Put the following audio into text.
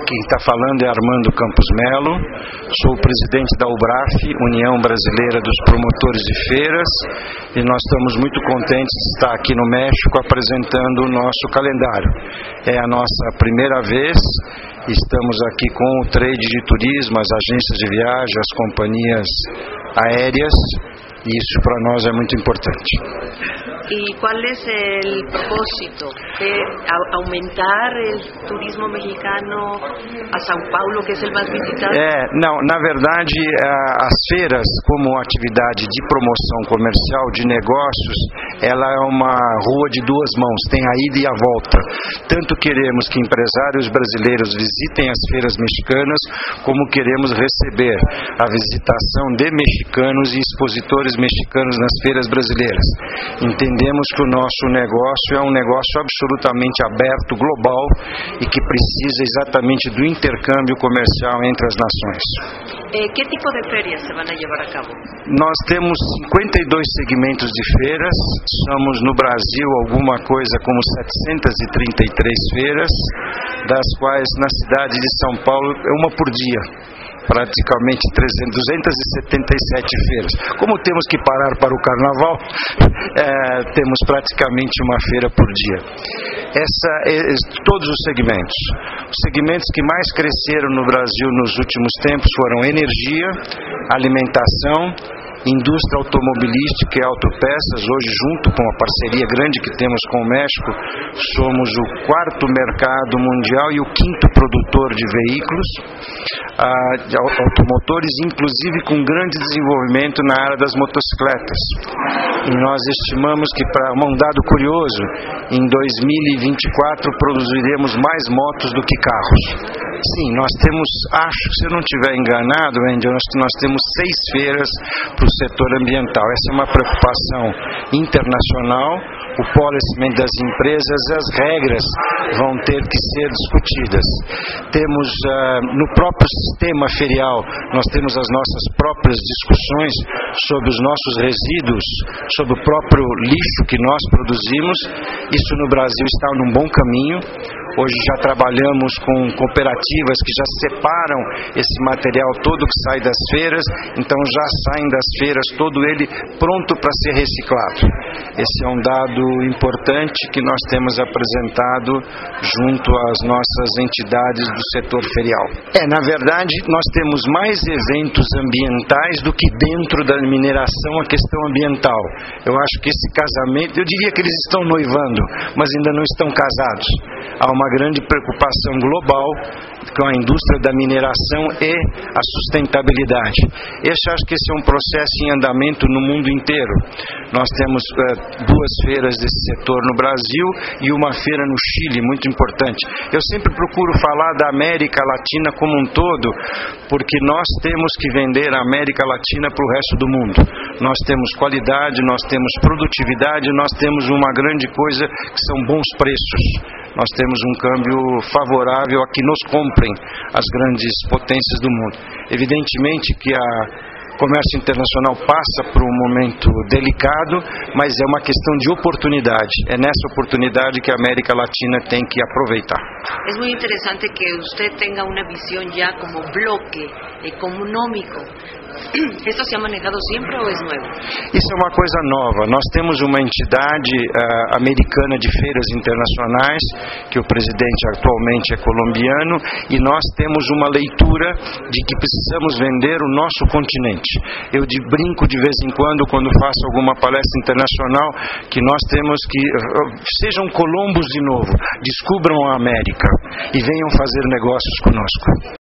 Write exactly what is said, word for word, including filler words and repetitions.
quem está falando é Armando Campos Melo, sou o presidente da UBRAF, União Brasileira dos Promotores de Feiras, e nós estamos muito contentes de estar aqui no México apresentando o nosso calendário. É a nossa primeira vez, estamos aqui com o trade de turismo, as agências de viagem, as companhias aéreas, e isso para nós é muito importante. ¿Y cuál es el propósito de aumentar el turismo mexicano a São Paulo, que es el más visitado? É, não, na verdade, as feiras, como atividade de promoção comercial, de negócios, ela é uma rua de duas mãos, tem a ida e a volta. Tanto queremos que empresários brasileiros visitem as feiras mexicanas, como queremos receber a visitação de mexicanos e expositores mexicanos nas feiras brasileiras. Entendemos que o nosso negócio é um negócio absolutamente aberto, global, e que precisa exatamente do intercâmbio comercial entre as nações. Eh, que tipo de ferias se van a llevar a cabo? Nós temos cinquenta e dois segmentos de feiras, somos no Brasil alguma coisa como setecentas e trinta e três feiras, das quais na cidade de São Paulo é uma por dia. Praticamente duzentas e setenta e sete feiras. Como temos que parar para o carnaval, é, temos praticamente uma feira por dia. Essa, é, todos os segmentos. Os segmentos que mais cresceram no Brasil nos últimos tempos foram energia, alimentação, indústria automobilística e autopeças. Hoje, junto com a parceria grande que temos com o México, somos o quarto mercado mundial e o quinto produtor de veículos, ah, de automotores, inclusive com grande desenvolvimento na área das motocicletas. E nós estimamos que, para um dado curioso, em dois mil e vinte e quatro produziremos mais motos do que carros. Sim, nós temos, acho que se eu não estiver enganado, Andy, acho que nós temos seis feiras para o setor ambiental. Essa é uma preocupação internacional. O policy das empresas, as regras vão ter que ser discutidas. Temos uh, no próprio sistema ferial, nós temos as nossas próprias discussões sobre os nossos resíduos, sobre o próprio lixo que nós produzimos. Isso no Brasil está num bom caminho. Hoje já trabalhamos com cooperativas que já separam esse material todo que sai das feiras, então já saem das feiras todo ele pronto para ser reciclado. Esse é um dado importante que nós temos apresentado junto às nossas entidades do setor ferial. É, na verdade, nós temos mais eventos ambientais do que dentro da mineração a questão ambiental. Eu acho que esse casamento, eu diria que eles estão noivando, mas ainda não estão casados. Há uma grande preocupação global com a indústria da mineração e a sustentabilidade. Esse, acho que esse é um processo em andamento no mundo inteiro. Nós temos uh, duas feiras desse setor no Brasil e uma feira no Chile, muito importante. Eu sempre procuro falar da América Latina como um todo, porque nós temos que vender a América Latina para o resto do mundo. Nós temos qualidade, nós temos produtividade, nós temos uma grande coisa que são bons preços. Nós temos um câmbio favorável a que nos comprem as grandes potências do mundo. Evidentemente que a comércio internacional passa por um momento delicado, mas é uma questão de oportunidade. É nessa oportunidade que a América Latina tem que aproveitar. É muito interessante que você tenha uma visão já como bloque econômico. ¿Esto se ha manejado siempre o es nuevo? Isso é uma coisa nova. Nós temos uma entidade uh, americana de feiras internacionais, que o presidente atualmente é colombiano, e nós temos uma leitura de que precisamos vender o nosso continente. Eu de, brinco de vez em quando, quando faço alguma palestra internacional, que nós temos que, uh, sejam colombos de novo, descubram a América e venham fazer negócios conosco.